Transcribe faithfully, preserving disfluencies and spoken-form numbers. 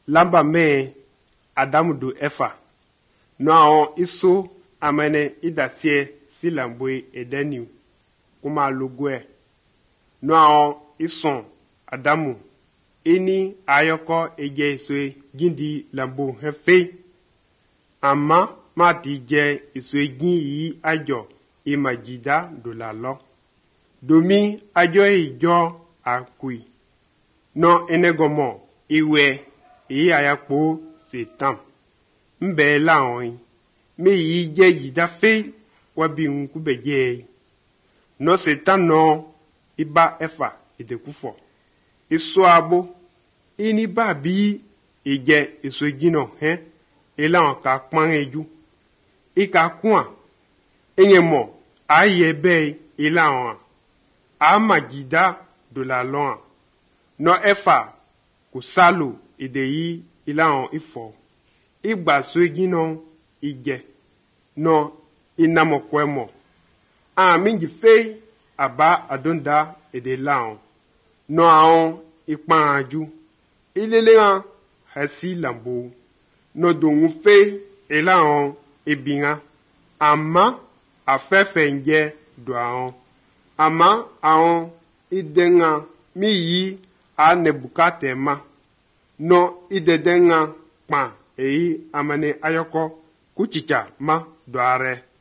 lamba me Adamu do Efa. No aon iso amene idasie si lambwe edeniu kuma lugwe. No aon ison Adamu ini ayoko eje iswe gindi lambo hefe. Ama mati je iswe gin ajo imajida do la lo. Domi ajo ijo akui. No enegomo iwe i ayakpo setan. Mbe la on me yi je yida fe wabi nkubeje. No setan no iba Efa idekufo. Iso abo ini ba bi ije iso gino he ela on ka pon eju. Ika kun enye mo aye be ela on a majida do la loin. No Efa kusalo ideyi ila on ifo. Igba swegi no ije. No inamo kwemo. A mingi fe aba adonda ede laon. No aon ipan aju. Ilele an hasi lambo. No dongu fe elaon ebinga. Ama afefe nje do aon. Ama aon idenga mi yi a nebukate ma. No idedenga pa eyi amane ayoko kuchicha ma doare.